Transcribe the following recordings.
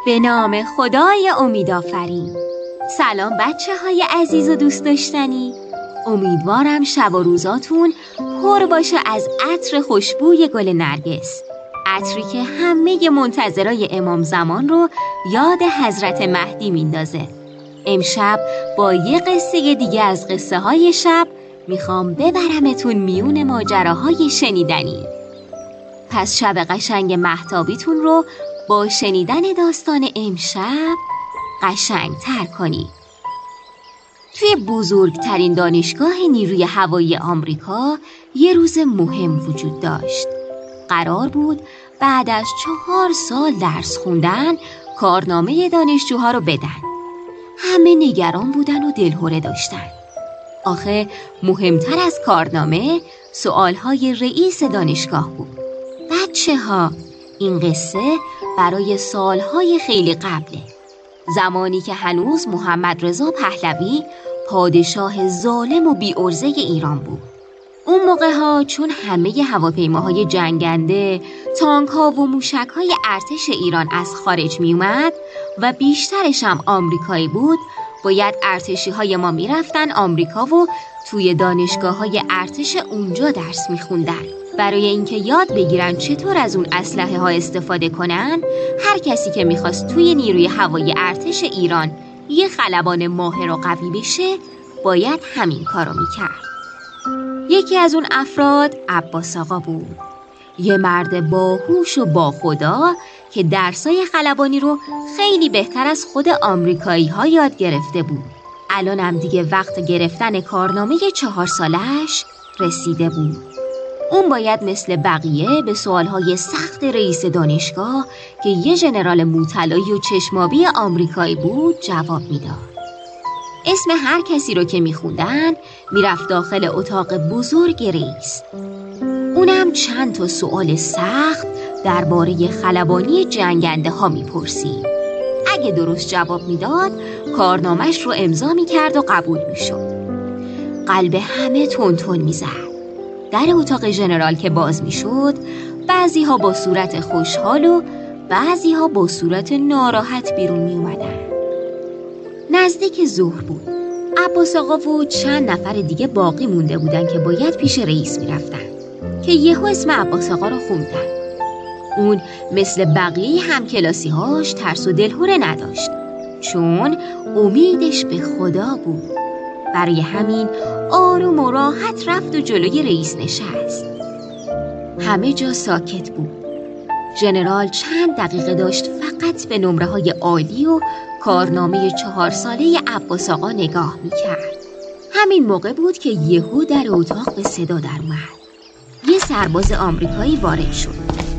به نام خدای امیدآفرین. سلام بچه های عزیز و دوست داشتنی. امیدوارم شب و روزاتون پر باشه از عطر خوشبوی گل نرگس، عطری که همه منتظرای امام زمان رو یاد حضرت مهدی میندازه. امشب با یه قصه دیگه از قصه های شب میخوام ببرمتون میون ماجراهای شنیدنی. پس شب قشنگ مهتابیتون رو با شنیدن داستان امشب قشنگ‌تر کنید. توی بزرگترین دانشگاه نیروی هوایی آمریکا یه روز مهم وجود داشت. قرار بود بعد از 4 سال درس خوندن کارنامه دانشجوها رو بدن. همه نگران بودن و دلهره داشتن. آخه مهمتر از کارنامه سوالهای رئیس دانشگاه بود. بچه‌ها، این قصه برای سالهای خیلی قبله، زمانی که هنوز محمد رضا پهلوی پادشاه ظالم و بی‌عرضه ایران بود. اون موقع‌ها چون همه هواپیماهای جنگنده، تانک‌ها و موشک‌های ارتش ایران از خارج می‌اومد و بیشترش هم آمریکایی بود، باید ارتشی‌های ما می‌رفتن آمریکا و توی دانشگاه‌های ارتش اونجا درس می‌خوندن. برای اینکه یاد بگیرن چطور از اون اسلحه ها استفاده کنن، هر کسی که میخواست توی نیروی هوایی ارتش ایران یه خلبان ماهر و قوی بشه باید همین کارو میکرد. یکی از اون افراد عباس آقا بود، یه مرد باهوش و با خدا که درسای خلبانی رو خیلی بهتر از خود آمریکایی ها یاد گرفته بود. الان هم دیگه وقت گرفتن کارنامه 4 سالش رسیده بود. اون باید مثل بقیه به سوالهای سخت رئیس دانشگاه که یه ژنرال مطلعی و چشمابی آمریکایی بود جواب میداد. اسم هر کسی رو که میخوندن میرفت داخل اتاق بزرگ رئیس. اونم چند تا سوال سخت درباره خلبانی جنگنده ها میپرسید. اگه درست جواب میداد کارنامش رو امضا میکرد و قبول میشد. قلب همه تون تون میزد. در اتاق ژنرال که باز میشد، بعضی ها با صورت خوشحال و بعضی ها با صورت ناراحت بیرون می اومدن. نزدیک ظهر بود. عباس آقا و چند نفر دیگه باقی مونده بودن که باید پیش رئیس می رفتن که یهو اسم عباس آقا رو خوندن. اون مثل بقیه همکلاسی هاش ترس و دلهره نداشت، چون امیدش به خدا بود. برای همین آروم و راحت رفت و جلوی رئیس نشست. همه جا ساکت بود. ژنرال چند دقیقه داشت فقط به نمره‌های عالی و کارنامه 4 ساله عباس آقا نگاه می‌کرد. همین موقع بود که یهو در اتاق به صدا در اومد. یه سرباز آمریکایی وارد شد.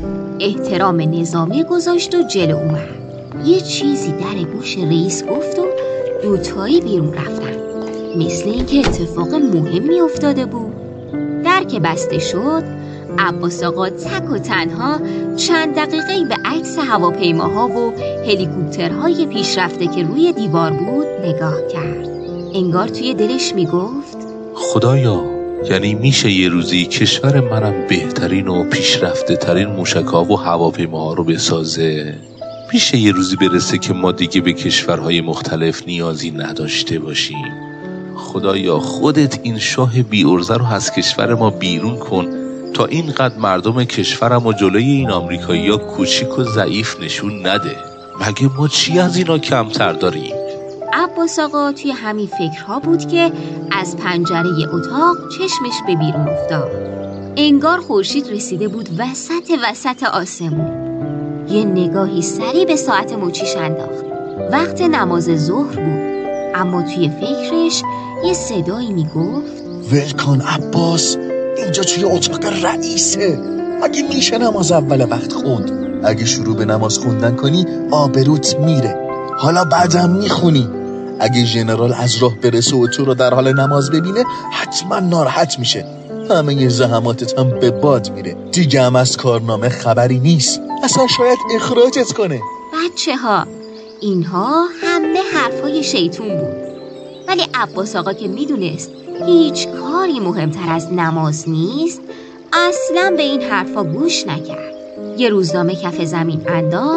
احترام نظامی گذاشت و جلو اومد. یه چیزی در گوش رئیس گفت و دوتایی بیرون رفتن. مثل اینکه اتفاق مهمی افتاده بود. در که بسته شد، عباس آقا تک و تنها چند دقیقه‌ای به عکس هواپیماها و هلیکوپترهای پیشرفته که روی دیوار بود نگاه کرد. انگار توی دلش میگفت خدایا، یعنی میشه یه روزی کشور منم بهترین و پیشرفته ترین موشک‌ها و هواپیماها رو بسازه؟ میشه یه روزی برسه که ما دیگه به کشورهای مختلف نیازی نداشته باشیم؟ خدایا، خودت این شاه بی‌عرضه رو از کشور ما بیرون کن تا اینقدر مردم کشورم و جلوی این آمریکایی‌ها کوچیک و ضعیف نشون نده. مگه ما چی از اینا کمتر داریم؟ عباس آقا توی همین فکرها بود که از پنجره اتاق چشمش به بیرون افتاد. انگار خورشید رسیده بود وسط آسمون. یه نگاهی سری به ساعت مچیش انداخت. وقت نماز ظهر بود، اما توی فکرش یه صدایی میگفت ولکن عباس، اینجا توی اتاق رئیسه. اگه میشه نماز اول وقت خوند. اگه شروع به نماز خوندن کنی آبروت میره. حالا بعدم میخونی. اگه ژنرال از راه برسه و تو رو در حال نماز ببینه حتما ناراحت میشه. همه زحماتت هم به باد میره. دیگه هم از کارنامه خبری نیست. اصلا شاید اخراجت کنه. بچه‌ها، اینها همه حرفای شیطون بود. ولی عباس آقا که میدونست هیچ کاری مهمتر از نماز نیست، اصلا به این حرفا گوش نکرد. یه روزنامه کف زمین انداخت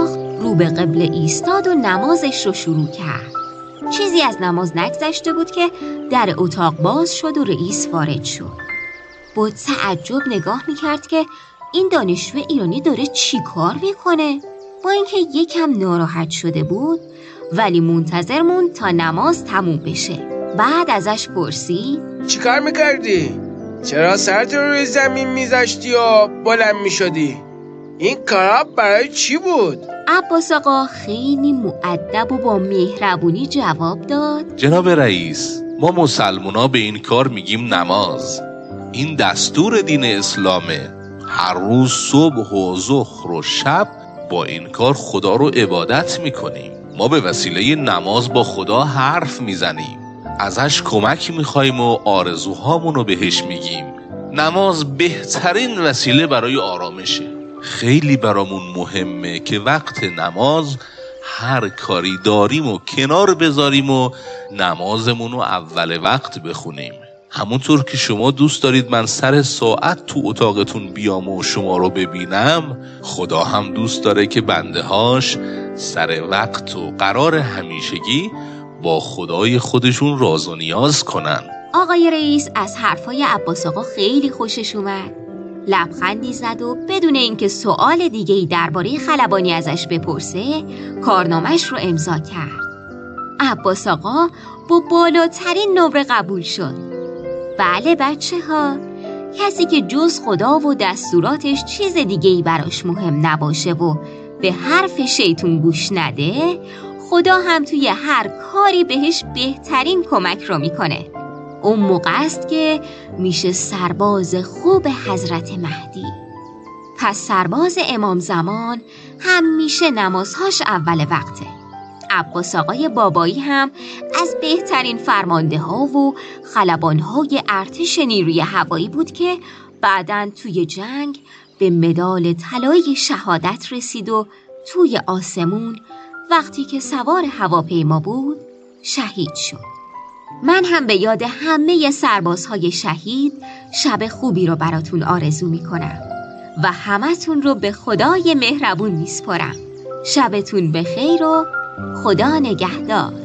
رو به قبله ایستاد و نمازش رو شروع کرد. چیزی از نماز نگذشته بود که در اتاق باز شد و رئیس وارد شد. با تعجب نگاه میکرد که این دانشجو ایرانی داره چی کار میکنه. با اینکه یکم ناراحت شده بود ولی منتظر موند تا نماز تموم بشه. بعد ازش پرسید چی کار میکردی؟ چرا سرت رو روی زمین میذاشتی و بلند میشدی؟ این کارا برای چی بود؟ عباس آقا خیلی مؤدب و با مهربونی جواب داد جناب رئیس، ما مسلمونا به این کار میگیم نماز. این دستور دین اسلامه. هر روز صبح و ظهر و شب با این کار خدا رو عبادت میکنیم. ما به وسیله نماز با خدا حرف میزنیم، ازش کمک میخوایم و آرزوهامون رو بهش میگیم. نماز بهترین وسیله برای آرامشه. خیلی برامون مهمه که وقت نماز هر کاری داریم و کنار بذاریم و نمازمون رو اول وقت بخونیم. همونطور که شما دوست دارید من سر ساعت تو اتاقتون بیام و شما رو ببینم، خدا هم دوست داره که بنده هاش سر وقت و قرار همیشگی با خدای خودشون راز و نیاز کنن. آقای رئیس از حرفای عباس آقا خیلی خوشش اومد. لبخندی زد و بدون اینکه سوال دیگه‌ای درباره خلبانی ازش بپرسه کارنامه‌اش رو امضا کرد. عباس آقا با بالاترین نمره قبول شد. بله بچه ها، کسی که جز خدا و دستوراتش چیز دیگه‌ای براش مهم نباشه و به حرف شیطون گوش نده، خدا هم توی هر کاری بهش بهترین کمک رو میکنه. اون موقع است که میشه سرباز خوب حضرت مهدی. پس سرباز امام زمان همیشه نمازهاش اول وقته. عباس آقای بابایی هم از بهترین فرمانده ها و خلبان های ارتش نیروی هوایی بود که بعداً توی جنگ به مدال طلایی شهادت رسید و توی آسمون وقتی که سوار هواپیما بود شهید شد. من هم به یاد همه سربازهای شهید شب خوبی رو براتون آرزو میکنم و همتون رو به خدای مهربون میسپارم. شبتون بخیر و خدا نگهدار.